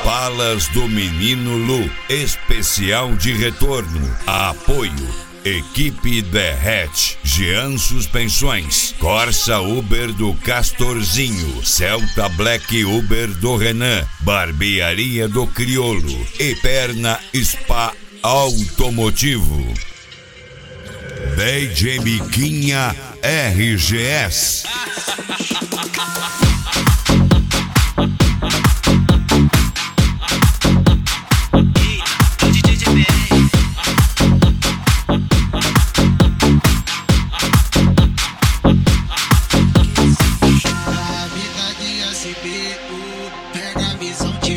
Opalas do Menino Lu, especial de retorno. Apoio: Equipe Derrete, Jean Suspensões, Corsa Uber do Castorzinho, Celta Black Uber do Renan, Barbearia do Criolo e Perna Spa Automotivo. DJ Miquinha RGS. Pega a visão de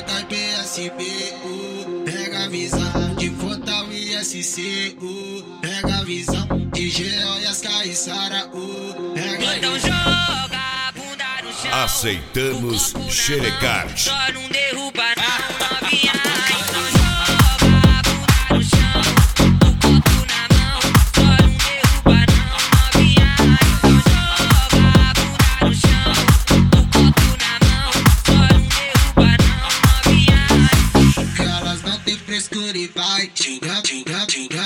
BHBSBU, pega a visão de Fortal e SCU, pega a visão de Geo e as Caissara U. Então joga a bunda no chão. Aceitamos xerecard. Só não derruba não, novinha. Então joga a bunda no chão, o copo na mão. Só não derruba não, novinha. Então joga a bunda no chão, o copo na mão. Só não derruba não, novinha. Que elas não tem frescura e vai jogar, jogar, jogar.